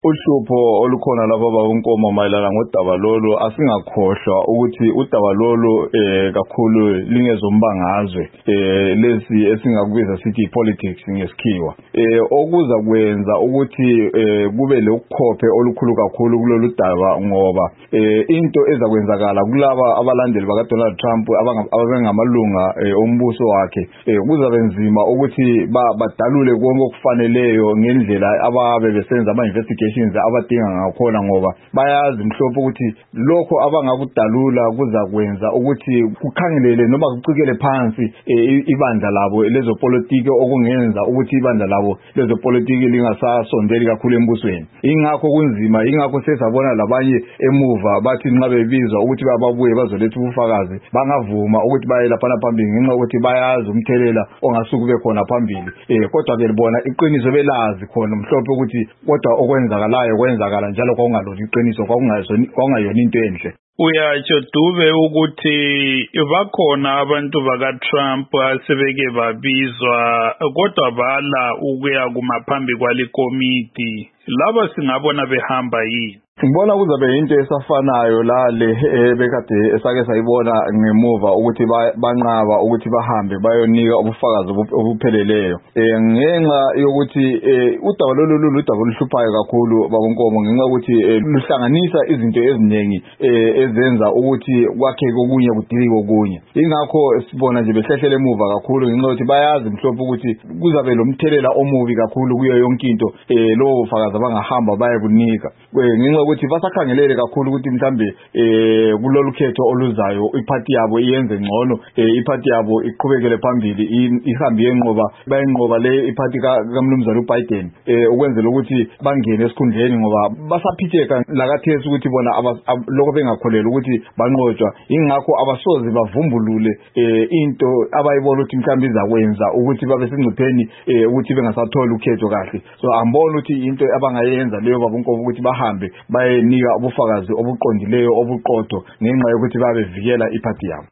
Uhlupho olukhona lapha babuNkomo mayelana ngodaba lolu asingakhohlwa ukuthi udaba lolu kakhulu lingezombangazwe lesi esingakubiza sithi politics ngesikhiwa okuza kwenza ukuthi kube lokukhophe olukhulu kakhulu kulolu daba ngoba into ezakwenzakala kulaba abalandeli baka Donald Trump abengamalunga ombuso wakhe kuzabe nzima ukuthi badalule konke okufaneleyo ngendlela ababe besenza ama investigations abadinga ngakhona ngoba bayazi mhlophe ukuthi lokho abangakudalula kuzakwenza ukuthi kukhangelele noma kucikele phansi ibandla labo lezopolitiki okungenza ukuthi ibandla labo lezopolitiki lingasasondeli kakhulu embusweni. Ingakho kunzima, ingakho sesabona labanye emuva bathi nxa bebizwa ukuthi babuye bazoletha ubufakazi bangavuma ukuthi baye lapha phambili ngenxa ukuthi bayazi umthelela ongasuke ube khona phambili. Kodwa ke libona iqiniso belazi khona mhlophe ukuthi kodwa kwenzakala njalo kwakungalona iqiniso kwakungayona into enhle. Uyatsho Dube ukuthi bakhona abantu baka Trump asebeke babizwa kodwa bala ukuya kumaphambi kwalikomiti. Laba singabona behamba yini? Ngibona kuzabe into esafanayo lale bekade esake sayibona ngemuva ukuthi banqaba ukuthi bahambe bayonika ubufakazi obupheleleyo ngenxa yokuthi udaba lolu ludaba oluhluphayo kakhulu babuNkomo ngenxa ukuthi luhlanganisa izinto eziningi ezenza ukuthi kwakhe kokunye kudilike kokunye. Ingakho sibona nje behlehlela emuva kakhulu ngenxa ukuthi bayazi mhlophe ukuthi kuzabe lomthelela omubi kakhulu kuyo yonke into lo bufakazi abangahamba baye kunika ngenxa ukuthi basakhangelele kakhulu ukuthi mhlambe kulolu khetho oluzayo iparty yabo iyenze ngcono, iparty yabo iqhubekele phambili ihambe yenqoba bayenqoba le iparty kaMnumzana uBiden ukwenzela ukuthi bangene esikhundleni ngoba basaphitheka lakathesi ukuthi bona lokho bengakholela ukuthi banqotshwa. Ingakho abasoze bavumbulule into abayibona ukuthi mhlambe izakwenza ukuthi babe singcipheni ukuthi bengasathola ukhetho kahle. So ambona ukuthi into abangayenza leyo babuNkomo ukuthi bahambe bayenika ubufakazi obuqondileyo obuqotho ngenxa yokuthi babevikela iparty yabo.